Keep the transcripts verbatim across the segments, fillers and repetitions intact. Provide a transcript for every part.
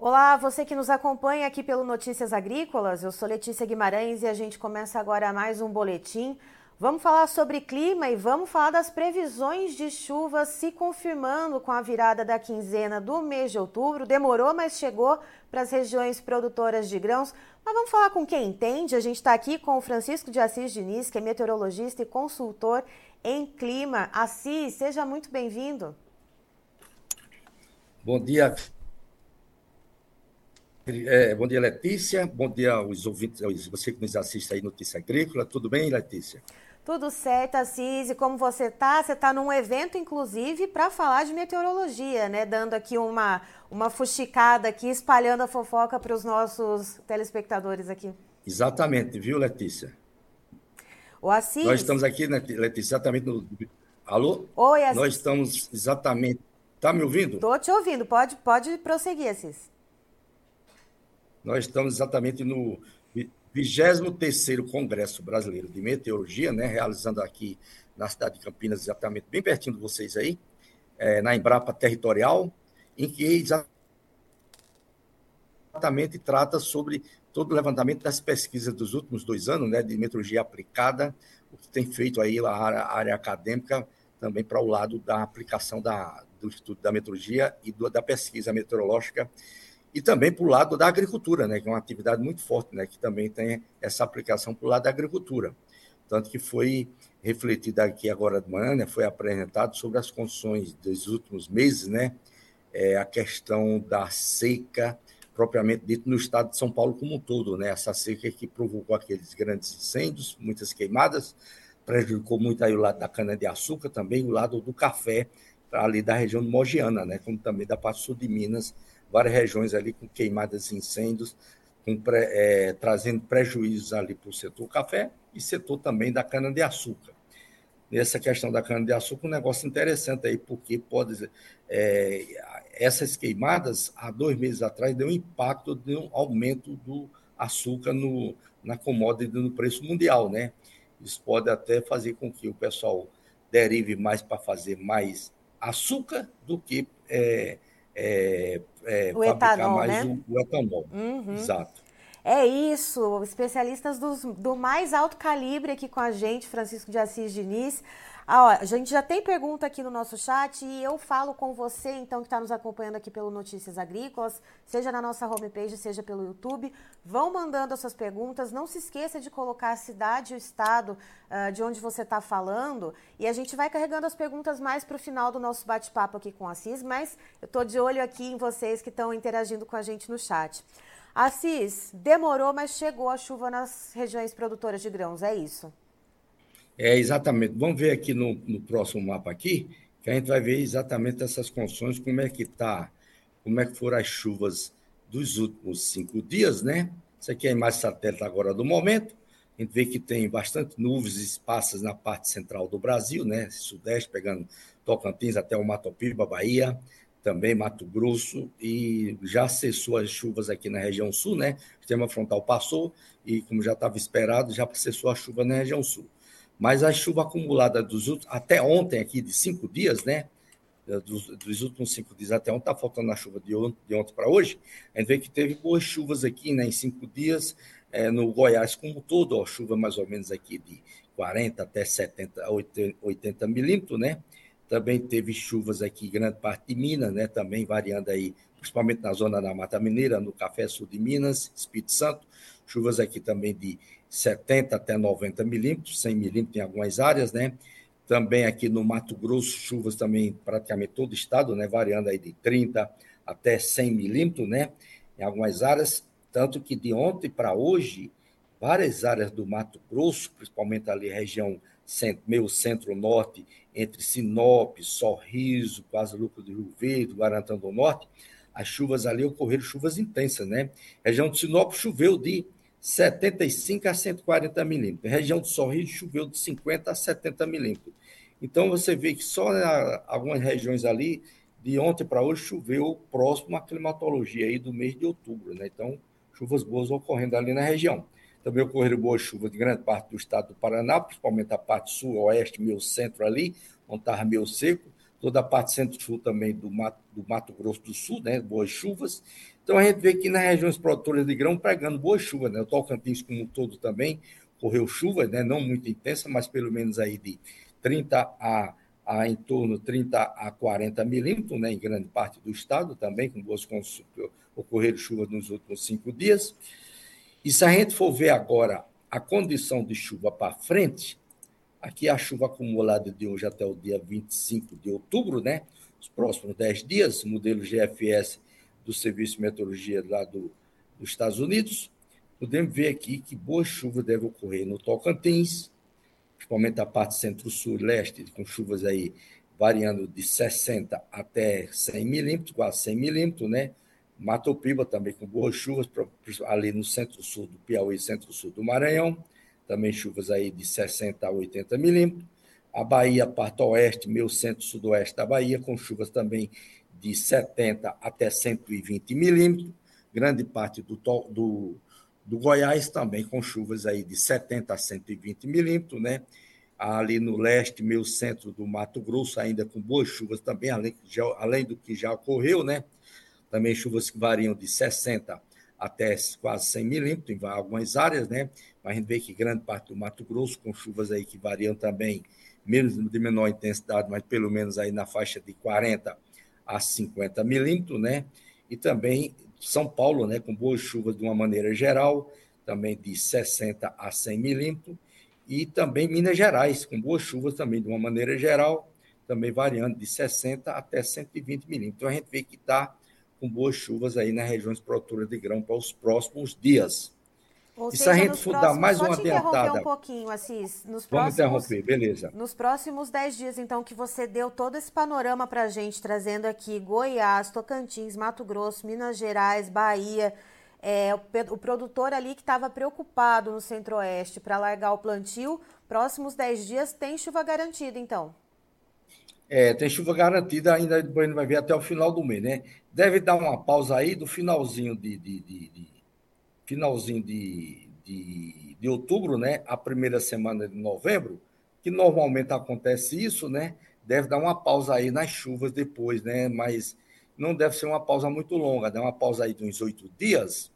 Olá, você que nos acompanha aqui pelo Notícias Agrícolas, eu sou Letícia Guimarães e a gente começa agora mais um boletim. Vamos falar sobre clima e vamos falar das previsões de chuva se confirmando com a virada da quinzena do mês de outubro. Demorou, mas chegou para as regiões produtoras de grãos. Mas vamos falar com quem entende. A gente está aqui com o Francisco de Assis Diniz, que é meteorologista e consultor em clima. Assis, seja muito bem-vindo. Bom dia, é, bom dia, Letícia. Bom dia aos ouvintes, aos- você que nos assiste aí, Notícia Agrícola. Tudo bem, Letícia? Tudo certo, Assis. E como você tá? Você tá num evento, inclusive, para falar de meteorologia, né? Dando aqui uma, uma fuxicada aqui, espalhando a fofoca para os nossos telespectadores aqui. Exatamente, viu, Letícia? O Nós Assis? estamos aqui, né, Letícia, exatamente no. Alô? Oi, Nós Assis. estamos exatamente. Está me ouvindo? Tô te ouvindo. Pode, pode prosseguir, Assis. Nós estamos exatamente no vigésimo terceiro Congresso Brasileiro de Meteorologia, né, realizando aqui na cidade de Campinas, exatamente bem pertinho de vocês aí, é, na Embrapa Territorial, em que exatamente trata sobre todo o levantamento das pesquisas dos últimos dois anos, né, de meteorologia aplicada, o que tem feito aí a área, a área acadêmica também para o lado da aplicação da, do estudo da meteorologia e do, da pesquisa meteorológica, e também para o lado da agricultura, né, que é uma atividade muito forte, né, que também tem essa aplicação para o lado da agricultura. Tanto que foi refletido aqui agora de manhã, né, foi apresentado sobre as condições dos últimos meses, né, é, a questão da seca, propriamente dito, no estado de São Paulo como um todo, né? Essa seca que provocou aqueles grandes incêndios, muitas queimadas, prejudicou muito aí o lado da cana-de-açúcar, também o lado do café, ali da região de Mogiana, né? Como também da parte sul de Minas, várias regiões ali com queimadas e incêndios, com, é, trazendo prejuízos ali para o setor café e setor também da cana-de-açúcar. Nessa questão da cana-de-açúcar, um negócio interessante aí, porque pode. É, essas queimadas, há dois meses atrás, deu um impacto de um aumento do açúcar no, na commodity no preço mundial, né? Isso pode até fazer com que o pessoal derive mais para fazer mais açúcar do que é, é, é, O fabricar etanol, mais né? o, o etanol. Uhum. Exato. É isso, especialistas dos- do mais alto calibre aqui com a gente, Francisco de Assis Diniz. Ah, ó, a gente já tem pergunta aqui no nosso chat e eu falo com você, então, que está nos acompanhando aqui pelo Notícias Agrícolas, seja na nossa homepage, seja pelo YouTube. Vão mandando as suas perguntas. Não se esqueça de colocar a cidade e o estado uh, de onde você está falando. E a gente vai carregando as perguntas mais para o final do nosso bate-papo aqui com o Assis, mas eu estou de olho aqui em vocês que estão interagindo com a gente no chat. Assis, demorou, mas chegou a chuva nas regiões produtoras de grãos, é isso? É, exatamente. Vamos ver aqui no, no próximo mapa aqui, que a gente vai ver exatamente essas condições, como é que tá, como é que foram as chuvas dos últimos cinco dias, né? Isso aqui é a imagem satélite agora do momento. A gente vê que tem bastante nuvens esparsas na parte central do Brasil, né? Sudeste, pegando Tocantins até o Mato Piba, Bahia, também Mato Grosso, e já cessou as chuvas aqui na região sul, né? O sistema frontal passou e, como já estava esperado, já cessou a chuva na região sul. Mas a chuva acumulada dos últimos, até ontem aqui, de cinco dias, né? Dos, dos últimos cinco dias até ontem, está faltando a chuva de ontem, de ontem para hoje. A gente vê que teve boas chuvas aqui, né? Em cinco dias, é, no Goiás como um todo, ó, chuva mais ou menos aqui de quarenta até setenta, oitenta milímetros, né? Também teve chuvas aqui em grande parte de Minas, né? Também variando aí, principalmente na zona da Mata Mineira, no Café Sul de Minas, Espírito Santo. Chuvas aqui também de setenta até noventa milímetros, cem milímetros em algumas áreas, né? Também aqui no Mato Grosso, chuvas também praticamente todo o estado, né? Variando aí de trinta até cem milímetros, né? Em algumas áreas, tanto que de ontem para hoje, várias áreas do Mato Grosso, principalmente ali região centro, meio centro-norte, entre Sinop, Sorriso, quase Lucro do Rio Verde, Guarantã do Norte, as chuvas ali ocorreram chuvas intensas, né? Região de Sinop choveu de setenta e cinco a cento e quarenta milímetros. Região do Sorriso choveu de cinquenta a setenta milímetros. Então você vê que só em algumas regiões ali, de ontem para hoje, choveu próximo à climatologia aí do mês de outubro, né? Então, chuvas boas ocorrendo ali na região. Também ocorreram boas chuvas de grande parte do estado do Paraná, principalmente a parte sul, oeste, meio centro ali, onde estava meio seco. toda a parte centro-sul também do Mato, do Mato Grosso do Sul, né? Boas chuvas. Então, a gente vê que nas regiões produtoras de grão pegando boas chuvas, né? O Tocantins, como um todo, também correu chuvas, né? Não muito intensa, mas pelo menos aí de trinta a, a em torno de trinta a quarenta milímetros, né? Em grande parte do estado também, com boas ocorreram chuvas nos últimos cinco dias. E se a gente for ver agora a condição de chuva para frente, aqui a chuva acumulada de hoje até o dia vinte e cinco de outubro, né? Os próximos dez dias, modelo G F S do Serviço de Meteorologia lá do, dos Estados Unidos, podemos ver aqui que boa chuva deve ocorrer no Tocantins, principalmente a parte centro-sul e leste, com chuvas aí variando de sessenta até cem milímetros, quase cem milímetros, né? Mato Piba também com boas chuvas, ali no centro-sul do Piauí, centro-sul do Maranhão, também chuvas aí de sessenta a oitenta milímetros. A Bahia, parte oeste, meio centro-sudoeste da Bahia, com chuvas também de setenta até cento e vinte milímetros. Grande parte do, do, do Goiás também com chuvas aí de setenta a cento e vinte milímetros, né? Ali no leste, meio centro do Mato Grosso, ainda com boas chuvas também, além, além do que já ocorreu, né? Também chuvas que variam de sessenta até quase cem milímetros em algumas áreas, né? Mas a gente vê que grande parte do Mato Grosso, com chuvas aí que variam também, menos de menor intensidade, mas pelo menos aí na faixa de quarenta a cinquenta milímetros, né? E também São Paulo, né? Com boas chuvas de uma maneira geral, também de sessenta a cem milímetros, e também Minas Gerais, com boas chuvas também de uma maneira geral, também variando de sessenta até cento e vinte milímetros. Então a gente vê que está com boas chuvas aí nas regiões produtoras de grão para os próximos dias. Ou E se a seja, gente nos for dar próximos, mais só uma te interromper um adiantada, pouquinho, Assis, nos vamos próximos, interromper, beleza. nos próximos dez dias, então, que você deu todo esse panorama para a gente, trazendo aqui Goiás, Tocantins, Mato Grosso, Minas Gerais, Bahia, é, o, o produtor ali que estava preocupado no Centro-Oeste para largar o plantio, próximos dez dias tem chuva garantida, então. É, tem chuva garantida ainda, depois a gente vai ver até o final do mês, né? Deve dar uma pausa aí do finalzinho de, de, de, de finalzinho de, de, de outubro, né? A primeira semana de novembro, que normalmente acontece isso, né? Deve dar uma pausa aí nas chuvas depois, né? Mas não deve ser uma pausa muito longa, dá uma pausa aí de uns oito dias,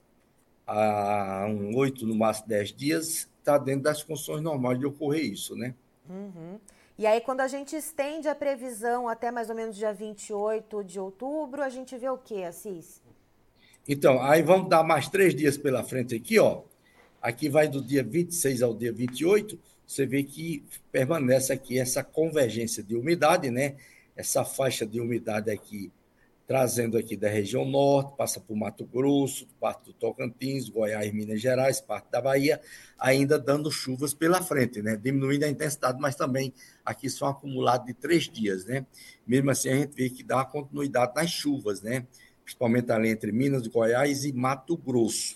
a um oito, no máximo dez dias, está dentro das condições normais de ocorrer isso, né? Uhum. E aí, quando a gente estende a previsão até mais ou menos dia vinte e oito de outubro, a gente vê o quê, Assis? Então, aí vamos dar mais três dias pela frente aqui, ó. Aqui vai do dia vinte e seis ao dia vinte e oito, você vê que permanece aqui essa convergência de umidade, né? Essa faixa de umidade aqui, trazendo aqui da região norte, passa por Mato Grosso, parte do Tocantins, Goiás, Minas Gerais, parte da Bahia, ainda dando chuvas pela frente, né? Diminuindo a intensidade, mas também aqui são acumulados de três dias, né? Mesmo assim, a gente vê que dá continuidade nas chuvas, né? Principalmente ali entre Minas, Goiás e Mato Grosso.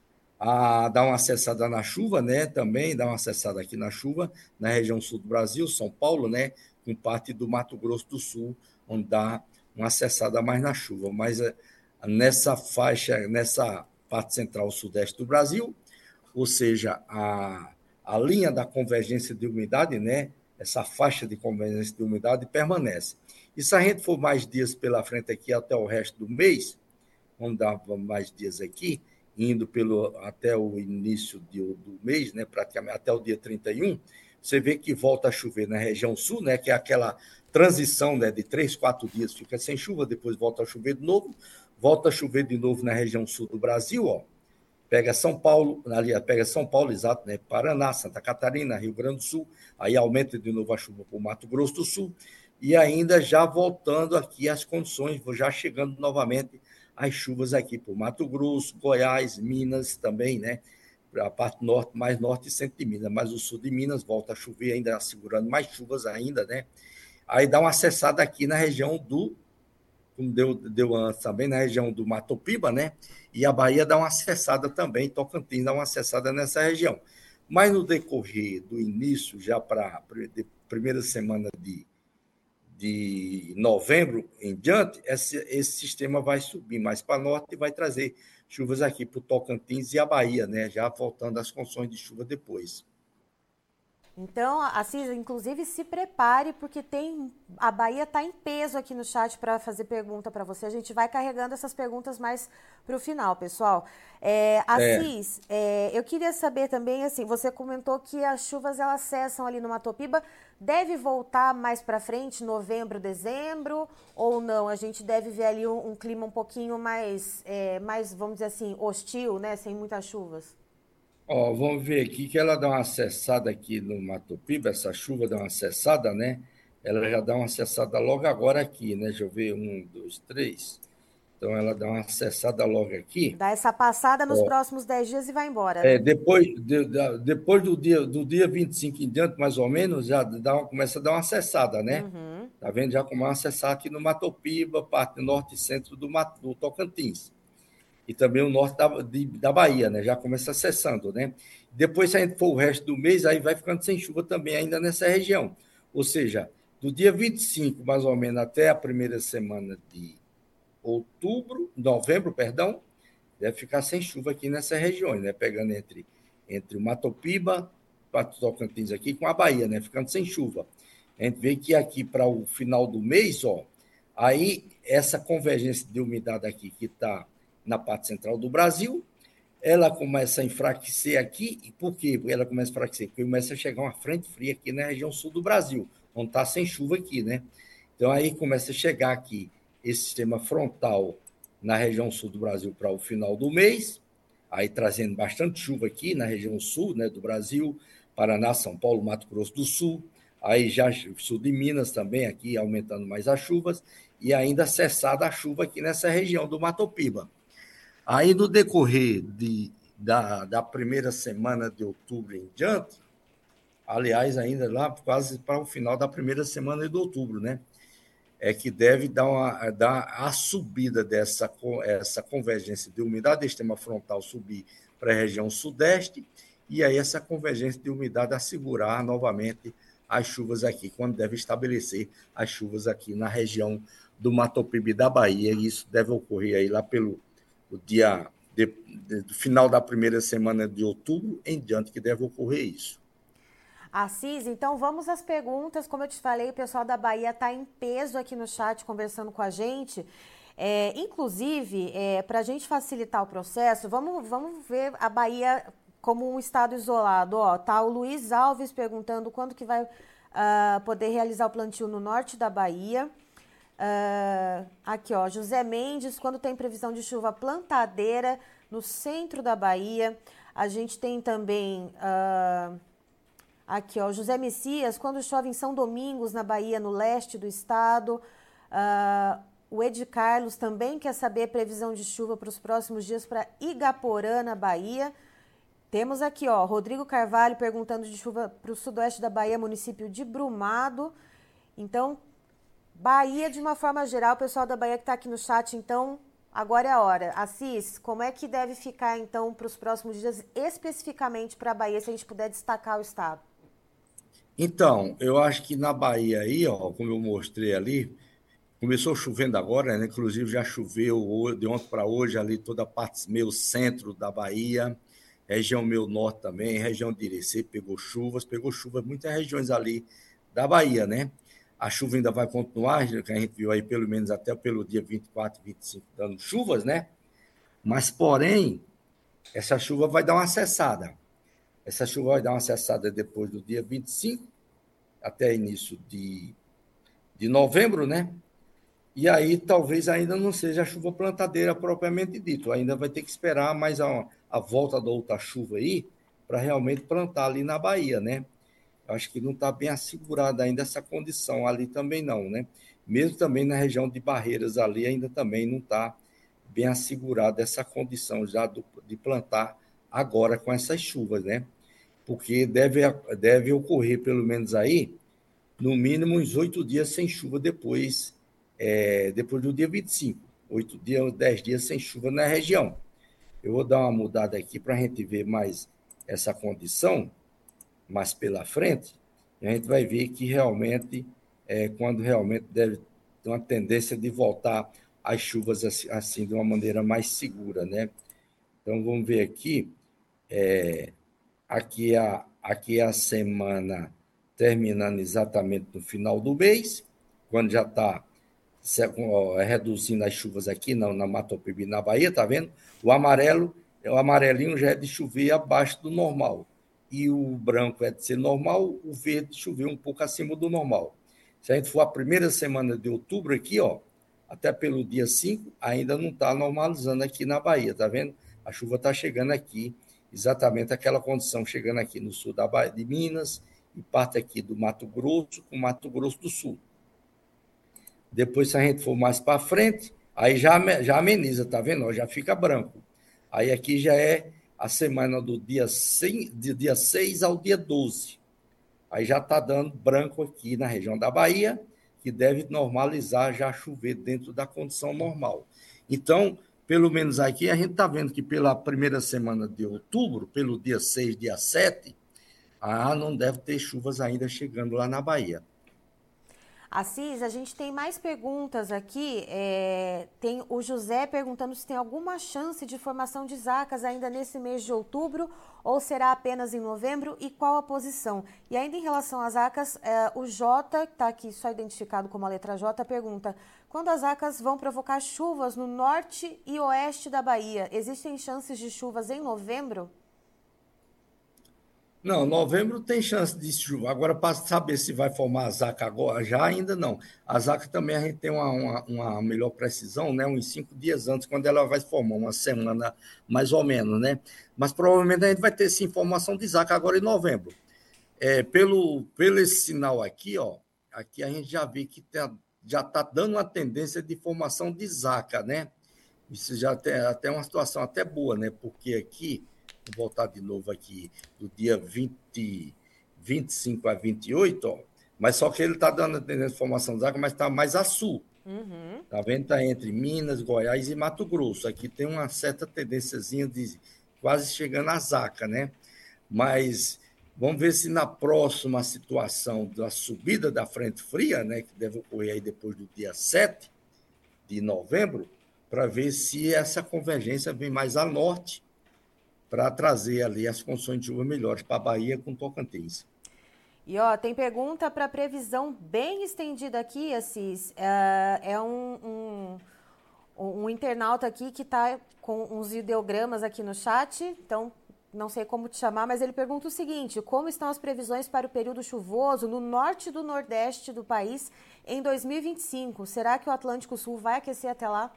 A dar uma acessada na chuva, né? Também dá uma acessada aqui na chuva, na região sul do Brasil, São Paulo, né? Com parte do Mato Grosso do Sul, onde dá uma acessada mais na chuva. Mas nessa faixa, nessa parte central sudeste do Brasil, ou seja, a, a linha da convergência de umidade, né? Essa faixa de convergência de umidade permanece. E se a gente for mais dias pela frente aqui até o resto do mês, vamos dar mais dias aqui, indo pelo, até o início de, do mês, né, praticamente até o dia trinta e um, você vê que volta a chover na região sul, né, que é aquela transição, né, de três, quatro dias fica sem chuva, depois volta a chover de novo, volta a chover de novo na região sul do Brasil, ó, pega São Paulo, aliás, pega São Paulo, exato, né, Paraná, Santa Catarina, Rio Grande do Sul, aí aumenta de novo a chuva para o Mato Grosso do Sul, e ainda já voltando aqui as condições, já chegando novamente as chuvas aqui por Mato Grosso, Goiás, Minas também, né? A parte norte, mais norte e centro de Minas, mas o sul de Minas volta a chover ainda, segurando mais chuvas ainda, né? Aí dá uma acessada aqui na região do, como deu, deu antes também, na região do Mato Piba, né? E a Bahia dá uma acessada também, Tocantins dá uma acessada nessa região. Mas no decorrer do início, já para a primeira semana de de novembro em diante, esse, esse sistema vai subir mais para norte e vai trazer chuvas aqui para o Tocantins e a Bahia, né? Já voltando às condições de chuva depois. Então, Assis, inclusive, se prepare, porque tem a Bahia está em peso aqui no chat para fazer pergunta para você. A gente vai carregando essas perguntas mais para o final, pessoal. É, É, Assis, é, eu queria saber também, assim, você comentou que as chuvas elas cessam ali no Matopiba. Deve voltar mais para frente, novembro, dezembro, ou não? A gente deve ver ali um, um clima um pouquinho mais, é, mais, vamos dizer assim, hostil, né? Sem muitas chuvas. ó, vamos ver aqui que ela dá uma cessada aqui no Mato Piba, essa chuva dá uma cessada, né? Ela já dá uma cessada logo agora aqui, né? Deixa eu ver, um, dois, três. Então ela dá uma cessada logo aqui. Dá essa passada nos Ó, próximos dez dias e vai embora, é, né? depois, de- da- depois do dia, do dia vinte e cinco em diante, mais ou menos, já dá uma- começa a dar uma cessada, né? Uhum. Tá vendo? Já começa a cessar aqui no Mato Piba, parte norte e centro do, Mato- do Tocantins. E também o norte da, de- da Bahia, né? Já começa cessando, né? Depois, se a gente for o resto do mês, aí vai ficando sem chuva também ainda nessa região. Ou seja, do dia vinte e cinco, mais ou menos, até a primeira semana de outubro, novembro, perdão, deve ficar sem chuva aqui nessas regiões, né? Pegando entre, entre o Matopiba, Pato Tocantins aqui, com a Bahia, né? Ficando sem chuva. A gente vê que aqui para o final do mês, ó, aí essa convergência de umidade aqui que está na parte central do Brasil, ela começa a enfraquecer aqui. E por quê? Porque ela começa a enfraquecer? Porque começa a chegar uma frente fria aqui na região sul do Brasil, onde está sem chuva aqui, né? Então aí começa a chegar aqui esse sistema frontal na região sul do Brasil para o final do mês, aí trazendo bastante chuva aqui na região sul, né, do Brasil, Paraná, São Paulo, Mato Grosso do Sul, aí já sul de Minas também, aqui aumentando mais as chuvas, e ainda cessada a chuva aqui nessa região do Mato Piba. Aí, no decorrer de, da, da primeira semana de outubro em diante, aliás, ainda lá quase para o final da primeira semana de outubro, né? É que deve dar, uma, dar a subida dessa essa convergência de umidade, desse sistema frontal subir para a região sudeste, e aí essa convergência de umidade assegurar novamente as chuvas aqui, quando deve estabelecer as chuvas aqui na região do Mato Piba da Bahia, e isso deve ocorrer aí lá pelo o dia de, de, do final da primeira semana de outubro em diante que deve ocorrer isso. Assis, então vamos às perguntas. Como eu te falei, o pessoal da Bahia está em peso aqui no chat conversando com a gente. É, inclusive, é, para a gente facilitar o processo, vamos, vamos ver a Bahia como um estado isolado. Ó, tá o Luiz Alves perguntando quando que vai uh, poder realizar o plantio no norte da Bahia. Uh, aqui, ó, José Mendes, quando tem previsão de chuva plantadeira no centro da Bahia. A gente tem também... Uh, Aqui, ó, José Messias, quando chove em São Domingos, na Bahia, no leste do estado. Uh, o Ed Carlos também quer saber previsão de chuva para os próximos dias para Igaporã, na Bahia. Temos aqui, ó, Rodrigo Carvalho perguntando de chuva para o sudoeste da Bahia, município de Brumado. Então, Bahia de uma forma geral, o pessoal da Bahia que está aqui no chat, então, agora é a hora. Assis, como é que deve ficar, então, para os próximos dias, especificamente para a Bahia, se a gente puder destacar o estado? Então, eu acho que na Bahia aí, ó, como eu mostrei ali, começou chovendo agora, né? Inclusive já choveu de ontem para hoje ali toda a parte meio centro da Bahia, região meio norte também, região de Irecê pegou chuvas, pegou chuvas muitas regiões ali da Bahia, né? A chuva ainda vai continuar, que a gente viu aí pelo menos até pelo dia vinte e quatro, vinte e cinco dando chuvas, né? Mas porém, essa chuva vai dar uma cessada. Essa chuva vai dar uma cessada depois do dia vinte e cinco até início de, de novembro, né? E aí talvez ainda não seja a chuva plantadeira propriamente dito, ainda vai ter que esperar mais a, a volta da outra chuva aí para realmente plantar ali na Bahia, né? Acho que não está bem assegurada ainda essa condição ali também não, né? Mesmo também na região de Barreiras ali ainda também não está bem assegurada essa condição já do, de plantar agora com essas chuvas, né? Porque deve, deve ocorrer pelo menos aí no mínimo uns oito dias sem chuva depois, é, depois do dia vinte e cinco. Oito dias, dez dias sem chuva na região. Eu vou dar uma mudada aqui para a gente ver mais essa condição, mais pela frente, e a gente vai ver que realmente, é, quando realmente deve ter uma tendência de voltar às chuvas assim, assim de uma maneira mais segura, né? Então, vamos ver aqui, é, aqui a, aqui é a semana terminando exatamente no final do mês, quando já está reduzindo as chuvas aqui na, na Matopiba, na Bahia, tá vendo? O amarelo, o amarelinho já é de chover abaixo do normal. E o branco é de ser normal, o verde chover um pouco acima do normal. Se a gente for a primeira semana de outubro aqui, ó, até pelo dia cinco, ainda não está normalizando aqui na Bahia, tá vendo? A chuva está chegando aqui, exatamente aquela condição, chegando aqui no sul da Bahia, de Minas, e parte aqui do Mato Grosso com Mato Grosso do Sul. Depois, se a gente for mais para frente, aí já, já ameniza, tá vendo? Já fica branco. Aí aqui já é a semana do dia seis, do dia seis ao dia doze. Aí já está dando branco aqui na região da Bahia, que deve normalizar, já chover dentro da condição normal. Então, pelo menos aqui, a gente está vendo que pela primeira semana de outubro, pelo dia seis, dia sete, ah, não deve ter chuvas ainda chegando lá na Bahia. Assis, a gente tem mais perguntas aqui. É, tem o José perguntando se tem alguma chance de formação de zacas ainda nesse mês de outubro ou será apenas em novembro e qual a posição. E ainda em relação às zacas, é, o J, que está aqui só identificado como a letra J, pergunta: quando as zacas vão provocar chuvas no norte e oeste da Bahia, existem chances de chuvas em novembro? Não, novembro tem chance de chuva. Agora, para saber se vai formar a zaca agora, já ainda não. A zaca também a gente tem uma, uma, uma melhor precisão, né? Uns cinco dias antes, quando ela vai formar, uma semana mais ou menos, né? Mas provavelmente a gente vai ter essa informação de zaca agora em novembro. É, pelo, pelo esse sinal aqui, ó, aqui a gente já vê que tá, já está dando uma tendência de formação de zaca, né? Isso já tem até uma situação até boa, né? Porque aqui, vou voltar de novo aqui, do dia vinte, vinte e cinco a vinte e oito, ó, mas só que ele está dando a tendência de formação de zaca, mas está mais a sul. Uhum. Tá vendo? Está entre Minas, Goiás e Mato Grosso. Aqui tem uma certa tendênciazinha de quase chegando a zaca, né? Mas vamos ver se na próxima situação da subida da frente fria, né, que deve ocorrer aí depois do dia sete de novembro, para ver se essa convergência vem mais a norte para trazer ali as condições de chuva melhores para a Bahia com Tocantins. E ó, tem pergunta para previsão bem estendida aqui, Assis. É, é um, um, um internauta aqui que está com uns ideogramas aqui no chat, então não sei como te chamar, mas ele pergunta o seguinte: como estão as previsões para o período chuvoso no norte e do nordeste do país em dois mil e vinte e cinco? Será que o Atlântico Sul vai aquecer até lá?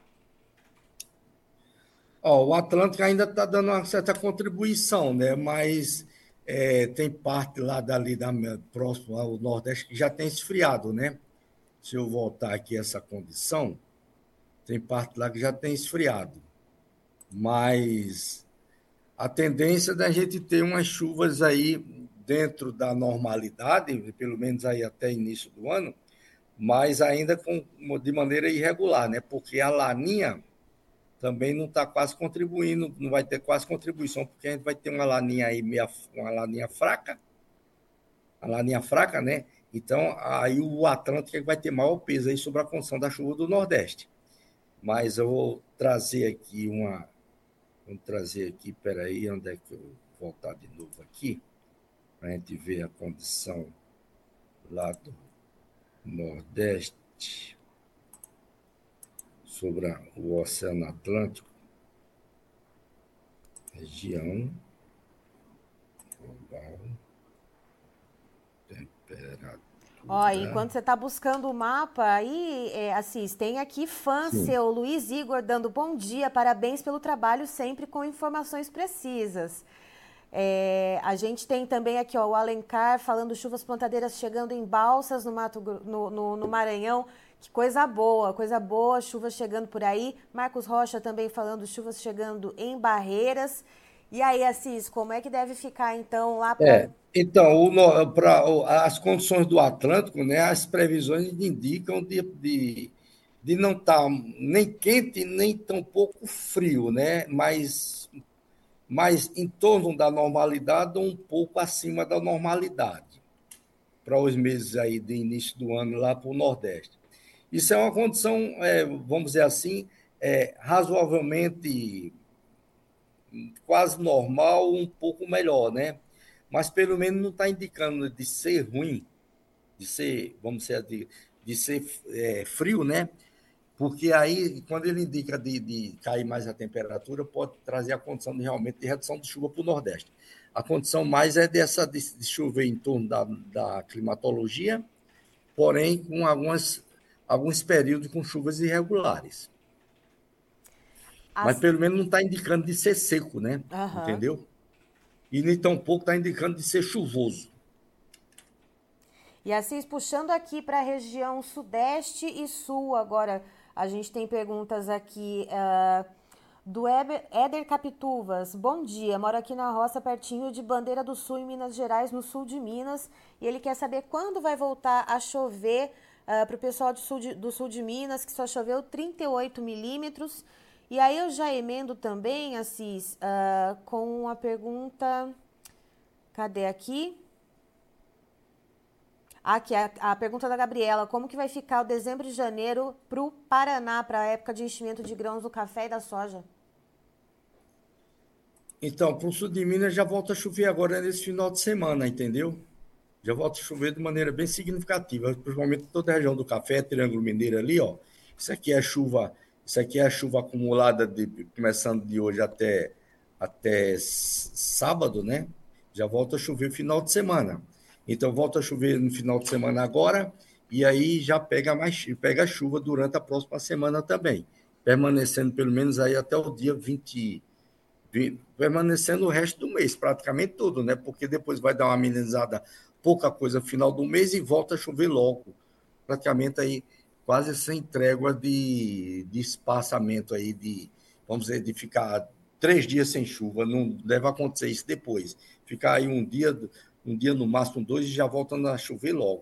Ó, o Atlântico ainda está dando uma certa contribuição, né? Mas é, tem parte lá dali da próximo ao Nordeste que já tem esfriado, né? Se eu voltar aqui essa condição, tem parte lá que já tem esfriado. Mas a tendência da gente ter umas chuvas aí dentro da normalidade, pelo menos aí até início do ano, mas ainda com, de maneira irregular, né? Porque a laninha também não está quase contribuindo, não vai ter quase contribuição, porque a gente vai ter uma laninha aí, meia, uma laninha fraca, a laninha fraca, né? Então, aí o Atlântico vai ter maior peso aí sobre a condição da chuva do Nordeste. Mas eu vou trazer aqui uma. Vamos trazer aqui, peraí, onde é que eu vou voltar de novo aqui, para a gente ver a condição lá do Nordeste sobre o Oceano Atlântico, região global, temperatura. Ó, enquanto você está buscando o mapa aí, é, Assis, tem aqui fã Sim. seu, Luiz Igor, dando bom dia, parabéns pelo trabalho, sempre com informações precisas. É, a gente tem também aqui ó, o Alencar falando chuvas plantadeiras chegando em Balsas, no, Mato, no, no, no Maranhão. Que coisa boa, coisa boa, chuvas chegando por aí. Marcos Rocha também falando chuvas chegando em Barreiras. E aí, Assis, como é que deve ficar então lá para... É, então, para as condições do Atlântico, né, as previsões indicam de, de, de não estar nem quente, nem tão pouco frio, né, mas, mas em torno da normalidade ou um pouco acima da normalidade, para os meses aí de início do ano lá para o Nordeste. Isso é uma condição, é, vamos dizer assim, é, razoavelmente quase normal, um pouco melhor, né? mas pelo menos não está indicando de ser ruim, de ser, vamos dizer, de, de ser é, frio, né? Porque aí, quando ele indica de, de cair mais a temperatura, pode trazer a condição de, realmente de redução de chuva para o Nordeste. A condição mais é dessa de, de chover em torno da, da climatologia, porém com algumas, alguns períodos com chuvas irregulares. Mas As... pelo menos não está indicando de ser seco, né? Aham. Entendeu? E nem tampouco está indicando de ser chuvoso. E assim, puxando aqui para a região sudeste e sul, agora a gente tem perguntas aqui uh, do Éber, Éder Capituvas. Bom dia, moro aqui na roça pertinho de Bandeira do Sul, em Minas Gerais, no sul de Minas. E ele quer saber quando vai voltar a chover uh, para o pessoal do sul, de, do sul de Minas, que só choveu trinta e oito milímetros. E aí eu já emendo também, Assis, uh, com uma pergunta... Cadê aqui? Aqui, a, a pergunta da Gabriela, como que vai ficar o dezembro e janeiro para o Paraná, para a época de enchimento de grãos do café e da soja? Então, para o sul de Minas já volta a chover agora nesse final de semana, entendeu? Já volta a chover de maneira bem significativa, principalmente toda a região do Café, Triângulo Mineiro ali, ó. Isso aqui é chuva, isso aqui é a chuva acumulada de, começando de hoje até, até sábado, né? Já volta a chover final de semana. Então volta a chover no final de semana agora e aí já pega mais pega chuva durante a próxima semana também, permanecendo pelo menos aí até o dia vinte, vinte permanecendo o resto do mês, praticamente tudo, né? Porque depois vai dar uma amenizada, pouca coisa no final do mês e volta a chover logo. Praticamente aí quase sem trégua de, de espaçamento aí de, vamos dizer, de ficar três dias sem chuva, não deve acontecer isso depois. Ficar aí um dia, um dia no máximo dois e já voltando a chover logo.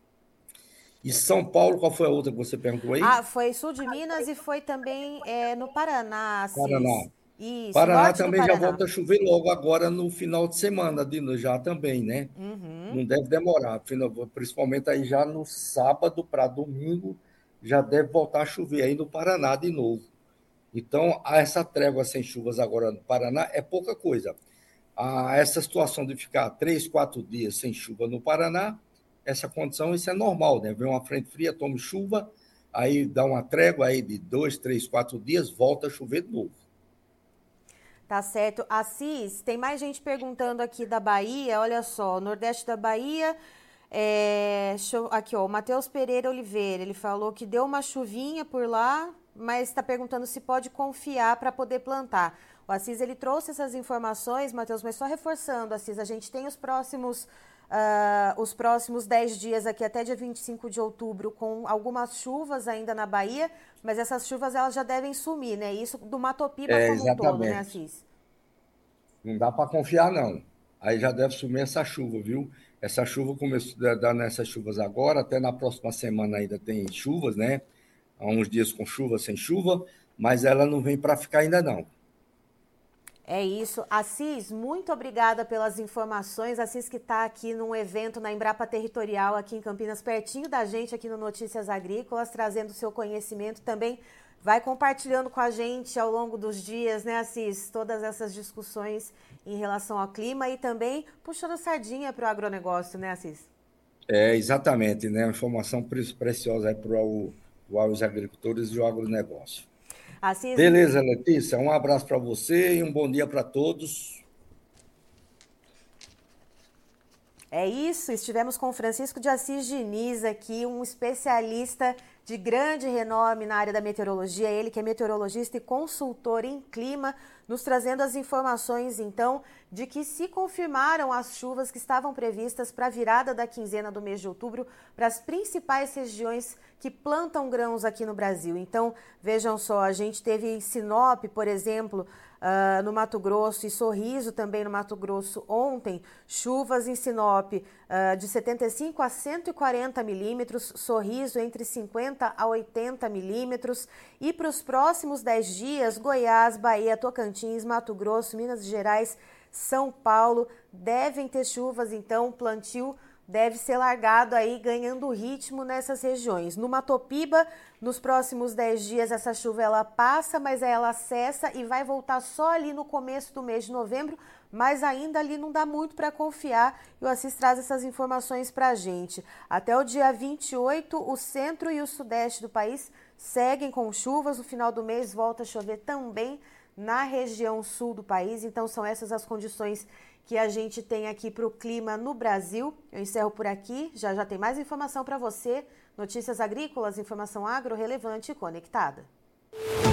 E São Paulo, qual foi a outra que você perguntou aí? Ah, foi sul de Minas e foi também é, no Paraná, Assis. Paraná. Isso, Paraná norte do também já Paraná. volta a chover logo agora no final de semana, já também, né? Uhum. Não deve demorar, principalmente aí já no sábado para domingo, já deve voltar a chover aí no Paraná de novo. Então, essa trégua sem chuvas agora no Paraná é pouca coisa. Ah, essa situação de ficar três, quatro dias sem chuva no Paraná, essa condição, isso é normal, né? Vem uma frente fria, toma chuva, aí dá uma trégua aí de dois, três, quatro dias, volta a chover de novo. Tá certo. Assis, tem mais gente perguntando aqui da Bahia, olha só, Nordeste da Bahia, é, aqui ó, o Matheus Pereira Oliveira, ele falou que deu uma chuvinha por lá, mas está perguntando se pode confiar para poder plantar. O Assis, ele trouxe essas informações, Matheus, mas só reforçando, Assis, a gente tem os próximos, uh, os próximos dez dias aqui, até dia vinte e cinco de outubro, com algumas chuvas ainda na Bahia, mas essas chuvas elas já devem sumir, né? Isso do Matopiba É, como um todo, né, exatamente. Assis? Não dá para confiar, não. Aí já deve sumir essa chuva, viu? Essa chuva começou a dar nessas chuvas agora, até na próxima semana ainda tem chuvas, né? Há uns dias com chuva, sem chuva, mas ela não vem para ficar ainda, não. É isso. Assis, muito obrigada pelas informações. Assis que está aqui num evento na Embrapa Territorial aqui em Campinas, pertinho da gente aqui no Notícias Agrícolas, trazendo seu conhecimento também. Vai compartilhando com a gente ao longo dos dias, né, Assis, todas essas discussões em relação ao clima e também puxando sardinha para o agronegócio, né, Assis? É, exatamente, né? Uma informação preciosa para os agricultores e o agronegócio. Assis, Beleza, Letícia, um abraço para você e um bom dia para todos. é isso, estivemos com o Francisco de Assis Diniz aqui, um especialista de grande renome na área da meteorologia, ele que é meteorologista e consultor em clima, nos trazendo as informações, então, de que se confirmaram as chuvas que estavam previstas para a virada da quinzena do mês de outubro para as principais regiões que plantam grãos aqui no Brasil. Então, vejam só, a gente teve em Sinop, por exemplo, Uh, no Mato Grosso e Sorriso também no Mato Grosso ontem, chuvas em Sinop uh, de setenta e cinco a cento e quarenta milímetros, Sorriso entre cinquenta a oitenta milímetros e para os próximos dez dias, Goiás, Bahia, Tocantins, Mato Grosso, Minas Gerais, São Paulo devem ter chuvas, então plantio deve ser largado aí ganhando ritmo nessas regiões. No Matopiba, nos próximos dez dias essa chuva ela passa, mas aí ela cessa e vai voltar só ali no começo do mês de novembro, mas ainda ali não dá muito para confiar e o Assis traz essas informações para a gente. Até o dia vinte e oito, o centro e o sudeste do país seguem com chuvas, no final do mês volta a chover também na região sul do país, então são essas as condições que a gente tem aqui para o clima no Brasil. Eu encerro por aqui, já já tem mais informação para você, notícias agrícolas, informação agro relevante e conectada.